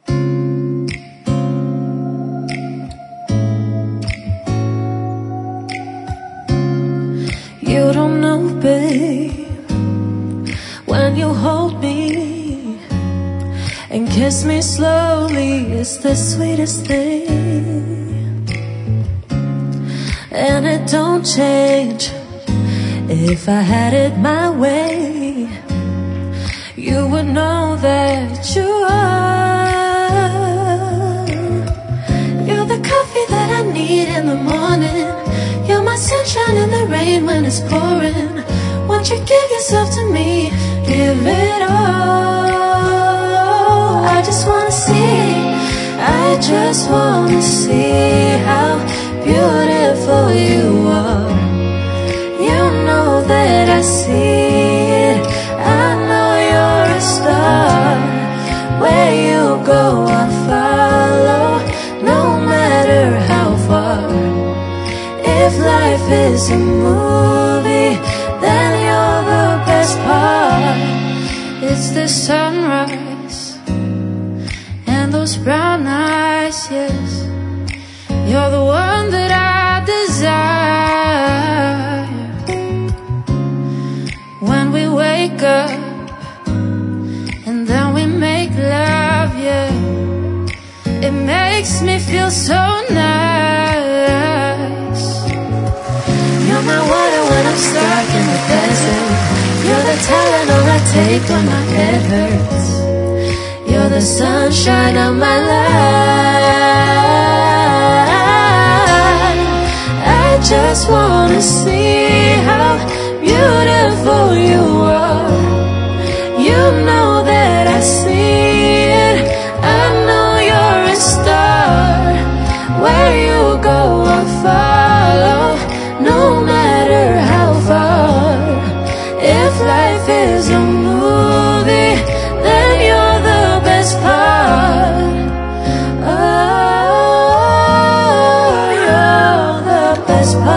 You don't know, babe, when you hold me and kiss me slowly, it's the sweetest thing. And it don't change if I had it my way. You would know that you are. You're the coffee that I need in the morning. You're my sunshine in the rain when it's pouring. Won't you give yourself to me? Give it all. I just wanna see, I just wanna see how beautiful you are. You know that I see it. I know you're a star. Where you go, I'll follow, no matter how far. If life is a movie, then you're the best part. It's the sunrise and those brown eyes, yes. You're the one that I desire. When we wake up and then we make love, yeah, it makes me feel so nice. You're my water when I'm stuck in the desert. You're the Tylenol I take when my head hurts. You're the sunshine of my life. I just wanna see how beautiful you are. You know that I see it. I know you're a star. Where you go, I'll follow, no matter how far. If life is a movie, then you're the best part. Oh, you're the best part.